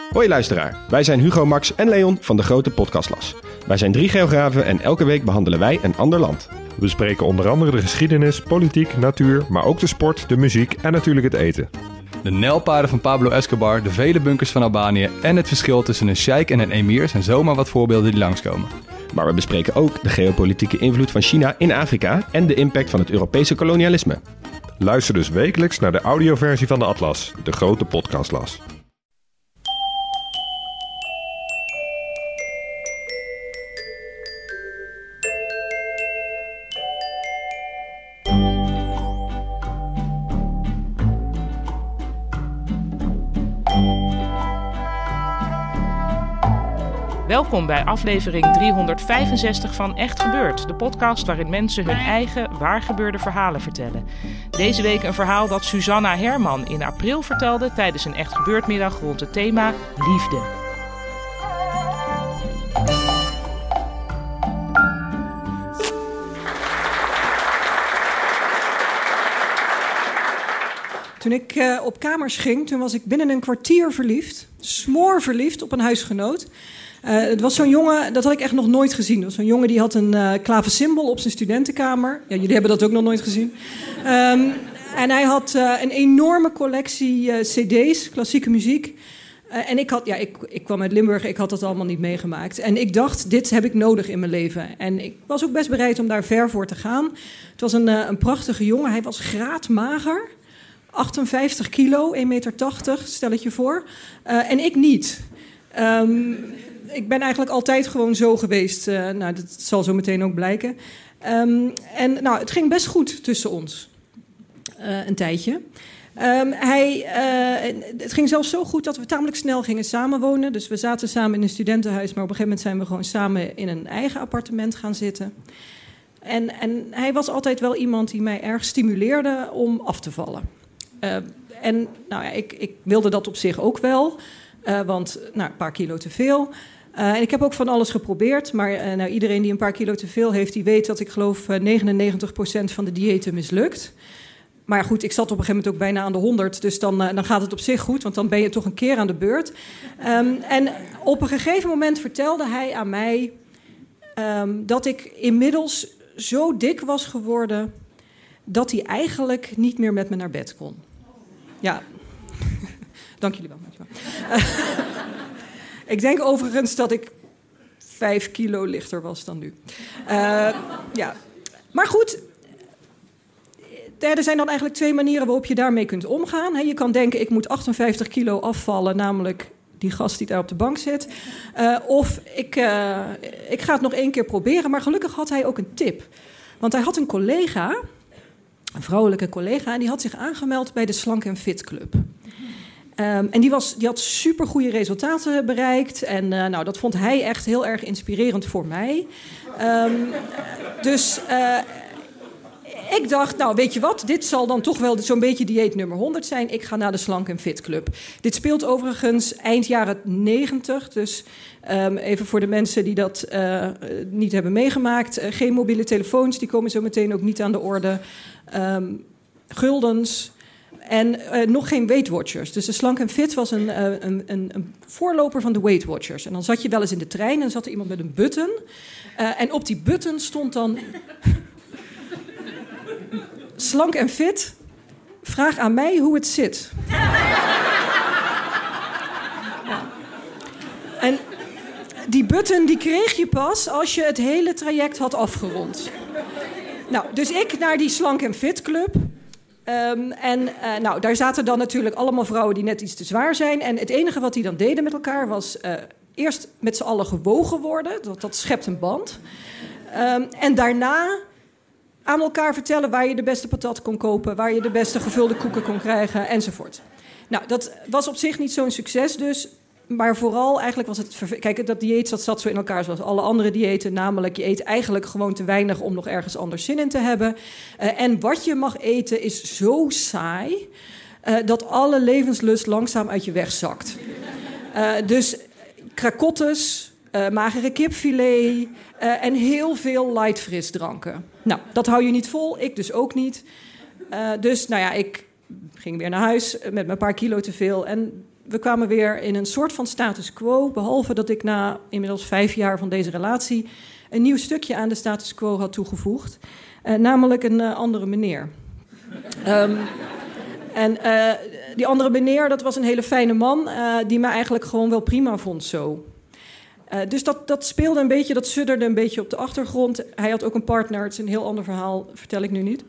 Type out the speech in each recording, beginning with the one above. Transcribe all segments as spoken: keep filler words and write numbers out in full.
Hoi luisteraar, wij zijn Hugo, Max en Leon van de Grote Podcastlas. Wij zijn drie geografen en elke week behandelen wij een ander land. We bespreken onder andere de geschiedenis, politiek, natuur, maar ook de sport, de muziek en natuurlijk het eten. De nijlpaarden van Pablo Escobar, de vele bunkers van Albanië en het verschil tussen een sheik en een emir zijn zomaar wat voorbeelden die langskomen. Maar we bespreken ook de geopolitieke invloed van China in Afrika en de impact van het Europese kolonialisme. Luister dus wekelijks naar de audioversie van de Atlas, de Grote Podcastlas. Welkom bij aflevering driehonderdvijfenzestig van Echt Gebeurd, de podcast waarin mensen hun eigen waargebeurde verhalen vertellen. Deze week een verhaal dat Susanna Herman in april vertelde tijdens een Echt Gebeurd middag rond het thema liefde. Toen ik uh, op kamers ging, toen was ik binnen een kwartier verliefd. Smoorverliefd op een huisgenoot. Uh, het was zo'n jongen, dat had ik echt nog nooit gezien. Dat was zo'n jongen die had een uh, klavecimbal op zijn studentenkamer. Ja, jullie hebben dat ook nog nooit gezien. Um, en hij had uh, een enorme collectie uh, cd's, klassieke muziek. Uh, en ik, had, ja, ik, ik kwam uit Limburg, ik had dat allemaal niet meegemaakt. En ik dacht, dit heb ik nodig in mijn leven. En ik was ook best bereid om daar ver voor te gaan. Het was een, uh, een prachtige jongen, hij was graadmager. achtenvijftig kilo, één meter tachtig, stel het je voor. Uh, en ik niet. Um, ik ben eigenlijk altijd gewoon zo geweest. Uh, nou, dat zal zo meteen ook blijken. Um, en nou, het ging best goed tussen ons. Uh, een tijdje. Um, hij, uh, het ging zelfs zo goed dat we tamelijk snel gingen samenwonen. Dus we zaten samen in een studentenhuis, maar op een gegeven moment zijn we gewoon samen in een eigen appartement gaan zitten. En, en hij was altijd wel iemand die mij erg stimuleerde om af te vallen. Uh, en nou ja, ik, ik wilde dat op zich ook wel, uh, want nou, een paar kilo te veel. Uh, en ik heb ook van alles geprobeerd, maar uh, nou, iedereen die een paar kilo te veel heeft, die weet dat ik geloof uh, negenennegentig procent van de diëten mislukt. Maar goed, ik zat op een gegeven moment ook bijna aan de honderd, dus dan, uh, dan gaat het op zich goed, want dan ben je toch een keer aan de beurt. Um, en op een gegeven moment vertelde hij aan mij um, dat ik inmiddels zo dik was geworden dat hij eigenlijk niet meer met me naar bed kon. Ja, dank jullie wel. Uh, ik denk overigens dat ik vijf kilo lichter was dan nu. Uh, ja, maar goed. Er zijn dan eigenlijk twee manieren waarop je daarmee kunt omgaan. Je kan denken, ik moet achtenvijftig kilo afvallen, namelijk die gast die daar op de bank zit. Uh, of ik, uh, ik ga het nog één keer proberen. Maar gelukkig had hij ook een tip. Want hij had een collega, een vrouwelijke collega, en die had zich aangemeld bij de Slank en Fit Club. Um, en die, was, die had supergoeie resultaten bereikt. En uh, nou, dat vond hij echt heel erg inspirerend voor mij. Um, dus uh, ik dacht, nou weet je wat, dit zal dan toch wel zo'n beetje dieet nummer honderd zijn. Ik ga naar de Slank en Fit Club. Dit speelt overigens eind jaren negentig. Dus um, even voor de mensen die dat uh, niet hebben meegemaakt. Uh, geen mobiele telefoons, die komen zo meteen ook niet aan de orde. Um, guldens. En uh, nog geen Weight Watchers. Dus de Slank en Fit was een, uh, een, een, een voorloper van de Weight Watchers. En dan zat je wel eens in de trein en zat er iemand met een button. Uh, en op die button stond dan Slank en Fit, vraag aan mij hoe het zit. Ja. En die button die kreeg je pas als je het hele traject had afgerond. Nou, dus ik naar die Slank en Fit Club. Um, en uh, nou, daar zaten dan natuurlijk allemaal vrouwen die net iets te zwaar zijn. En het enige wat die dan deden met elkaar was uh, eerst met z'n allen gewogen worden. Dat, dat schept een band. Um, en daarna aan elkaar vertellen waar je de beste patat kon kopen, waar je de beste gevulde koeken kon krijgen, enzovoort. Nou, dat was op zich niet zo'n succes dus. Maar vooral eigenlijk was het... Verve- Kijk, dat dieet dat zat zo in elkaar zoals alle andere diëten. Namelijk, je eet eigenlijk gewoon te weinig om nog ergens anders zin in te hebben. Uh, en wat je mag eten is zo saai Uh, dat alle levenslust langzaam uit je weg zakt. Uh, dus krakottes, uh, magere kipfilet uh, en heel veel light frisdranken. Nou, dat hou je niet vol, ik dus ook niet. Uh, dus, nou ja, ik ging weer naar huis met mijn paar kilo te veel en we kwamen weer in een soort van status quo. Behalve dat ik na inmiddels vijf jaar van deze relatie een nieuw stukje aan de status quo had toegevoegd. Uh, namelijk een uh, andere meneer. Um, en uh, die andere meneer, dat was een hele fijne man uh, die me eigenlijk gewoon wel prima vond zo. Uh, dus dat, dat speelde een beetje, dat sudderde een beetje op de achtergrond. Hij had ook een partner, het is een heel ander verhaal, vertel ik nu niet.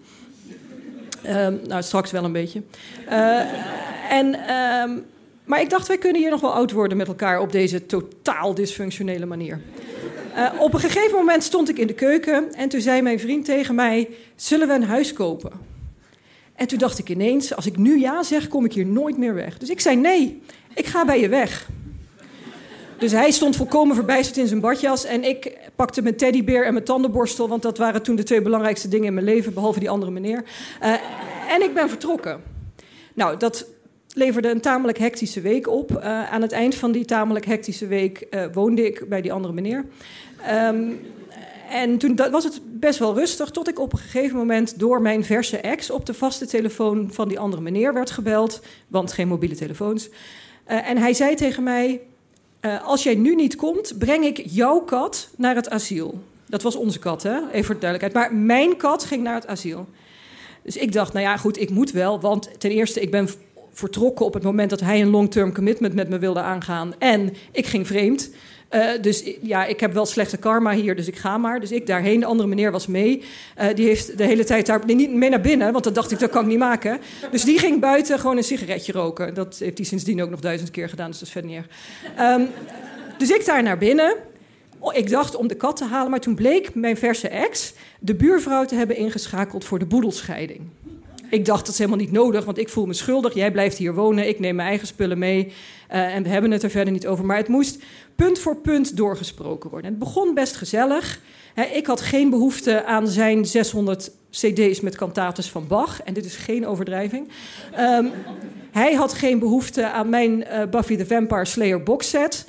Um, nou, straks wel een beetje. Uh, en, um, maar ik dacht, wij kunnen hier nog wel oud worden met elkaar op deze totaal dysfunctionele manier. Uh, op een gegeven moment stond ik in de keuken en toen zei mijn vriend tegen mij, zullen we een huis kopen? En toen dacht ik ineens, als ik nu ja zeg, kom ik hier nooit meer weg. Dus ik zei nee, ik ga bij je weg. Dus hij stond volkomen verbijsterd in zijn badjas en ik pakte mijn teddybeer en mijn tandenborstel, want dat waren toen de twee belangrijkste dingen in mijn leven, behalve die andere meneer. Uh, en ik ben vertrokken. Nou, dat leverde een tamelijk hectische week op. Uh, aan het eind van die tamelijk hectische week uh, woonde ik bij die andere meneer. Um, en toen dat was het best wel rustig, tot ik op een gegeven moment door mijn verse ex op de vaste telefoon van die andere meneer werd gebeld, want geen mobiele telefoons. Uh, en hij zei tegen mij, uh, als jij nu niet komt, breng ik jouw kat naar het asiel. Dat was onze kat, hè? Even voor de duidelijkheid. Maar mijn kat ging naar het asiel. Dus ik dacht, nou ja, goed, ik moet wel, want ten eerste, ik ben vertrokken op het moment dat hij een long-term commitment met me wilde aangaan. En ik ging vreemd. Uh, dus ja, ik heb wel slechte karma hier, dus ik ga maar. Dus ik daarheen, de andere meneer was mee. Uh, die heeft de hele tijd daar... Nee, niet mee naar binnen, want dat dacht ik, dat kan ik niet maken. Dus die ging buiten gewoon een sigaretje roken. Dat heeft hij sindsdien ook nog duizend keer gedaan, dus dat is verder niet erg. Um, dus ik daar naar binnen. Ik dacht om de kat te halen, maar toen bleek mijn verse ex de buurvrouw te hebben ingeschakeld voor de boedelscheiding. Ik dacht, dat is helemaal niet nodig, want ik voel me schuldig. Jij blijft hier wonen, ik neem mijn eigen spullen mee. Uh, en we hebben het er verder niet over. Maar het moest punt voor punt doorgesproken worden. En het begon best gezellig. He, ik had geen behoefte aan zijn zeshonderd cd's met cantates van Bach. En dit is geen overdrijving. Um, hij had geen behoefte aan mijn uh, Buffy the Vampire Slayer boxset.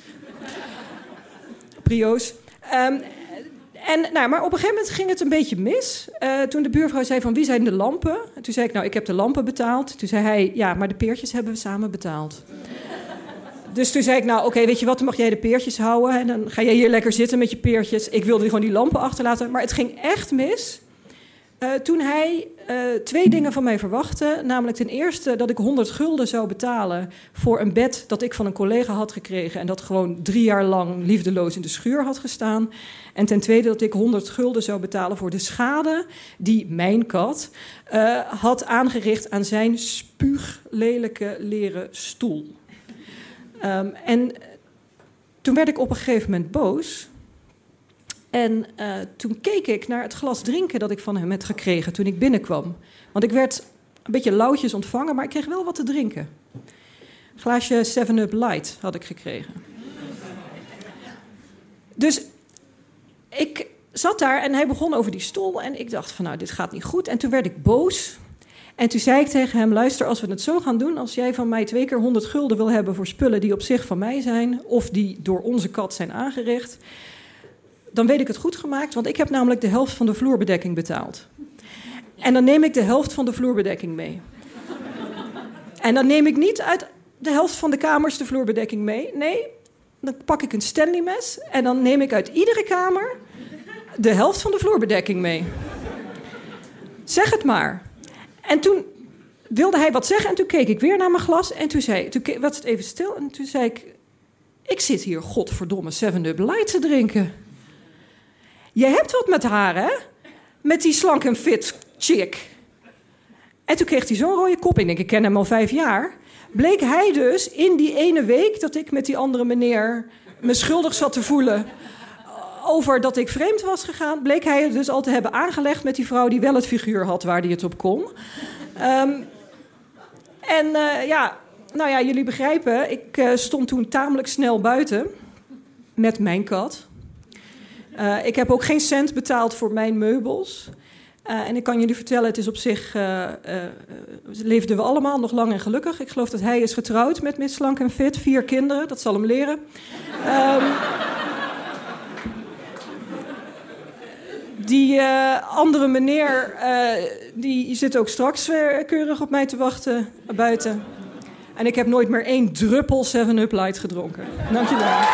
Prio's. Um, En, nou, maar op een gegeven moment ging het een beetje mis. Uh, toen de buurvrouw zei van wie zijn de lampen? En toen zei ik, nou, ik heb de lampen betaald. Toen zei hij, ja, maar de peertjes hebben we samen betaald. Dus toen zei ik, nou, oké, okay, weet je wat, dan mag jij de peertjes houden. En dan ga jij hier lekker zitten met je peertjes. Ik wilde gewoon die lampen achterlaten. Maar het ging echt mis. Uh, toen hij uh, twee dingen van mij verwachtte. Namelijk ten eerste dat ik honderd gulden zou betalen voor een bed dat ik van een collega had gekregen. En dat gewoon drie jaar lang liefdeloos in de schuur had gestaan. En ten tweede dat ik honderd gulden zou betalen voor de schade die mijn kat uh, had aangericht aan zijn spuuglelijke leren stoel. Um, en toen werd ik op een gegeven moment boos. En uh, toen keek ik naar het glas drinken dat ik van hem had gekregen toen ik binnenkwam. Want ik werd een beetje lauwtjes ontvangen, maar ik kreeg wel wat te drinken. Een glaasje seven up Light had ik gekregen. Dus ik zat daar en hij begon over die stoel. En ik dacht van nou, dit gaat niet goed. En toen werd ik boos. En toen zei ik tegen hem, luister, als we het zo gaan doen, als jij van mij twee keer honderd gulden wil hebben voor spullen die op zich van mij zijn, of die door onze kat zijn aangericht, dan weet ik het goed gemaakt, want ik heb namelijk de helft van de vloerbedekking betaald. En dan neem ik de helft van de vloerbedekking mee. En dan neem ik niet uit de helft van de kamers de vloerbedekking mee. Nee, dan pak ik een Stanley mes en dan neem ik uit iedere kamer de helft van de vloerbedekking mee. Zeg het maar. En toen wilde hij wat zeggen en toen keek ik weer naar mijn glas en toen zei toen keek, was het even stil en toen zei ik, ik zit hier godverdomme seven up Light te drinken. Je hebt wat met haar, hè? Met die slank en fit chick. En toen kreeg hij zo'n rode kop. Ik denk, ik ken hem al vijf jaar. Bleek hij dus in die ene week dat ik met die andere meneer me schuldig zat te voelen over dat ik vreemd was gegaan, bleek hij het dus al te hebben aangelegd met die vrouw die wel het figuur had waar hij het op kon. Um, en uh, ja, nou ja, jullie begrijpen, ik uh, stond toen tamelijk snel buiten met mijn kat. Uh, ik heb ook geen cent betaald voor mijn meubels. Uh, en ik kan jullie vertellen, het is op zich, uh, uh, leefden we allemaal nog lang en gelukkig. Ik geloof dat hij is getrouwd met Miss Slank en Fit, vier kinderen, dat zal hem leren. Um, die uh, andere meneer, uh, die zit ook straks uh, keurig op mij te wachten buiten. En ik heb nooit meer één druppel seven up Light gedronken. Dank je wel.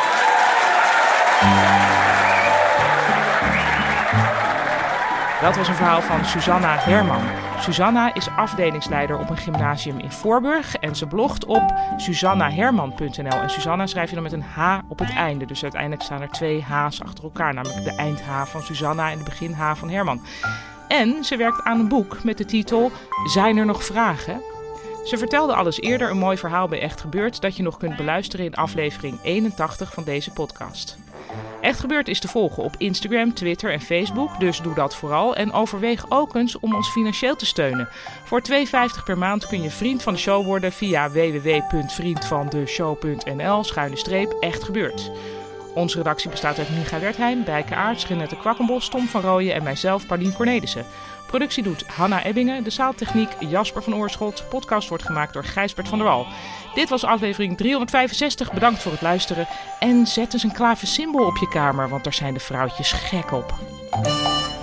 Dat was een verhaal van Susanna Herman. Susanna is afdelingsleider op een gymnasium in Voorburg en ze blogt op susanna herman punt n l. En Susanna schrijf je dan met een H op het einde. Dus uiteindelijk staan er twee H's achter elkaar, namelijk de eind-H van Susanna en de begin-H van Herman. En ze werkt aan een boek met de titel Zijn er nog vragen? Ze vertelde al eens eerder een mooi verhaal bij Echt Gebeurd dat je nog kunt beluisteren in aflevering eenentachtig van deze podcast. Echt Gebeurd is te volgen op Instagram, Twitter en Facebook, dus doe dat vooral. En overweeg ook eens om ons financieel te steunen. Voor twee euro vijftig per maand kun je vriend van de show worden via w w w punt vriendvandeshow punt n l schuine streep Echt Gebeurd. Onze redactie bestaat uit Micha Wertheim, Bijke Aarts, Renette Kwakkenbos, Tom van Rooyen en mijzelf, Paulien Cornelissen. Productie doet Hanna Ebbingen, de zaaltechniek Jasper van Oorschot. Podcast wordt gemaakt door Gijsbert van der Wal. Dit was aflevering driehonderdvijfenzestig. Bedankt voor het luisteren. En zet eens een klavecimbal op je kamer, want daar zijn de vrouwtjes gek op.